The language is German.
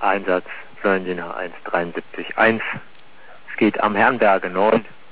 Einsatz Florentiner 173.1. Es geht am Herrenberge Nord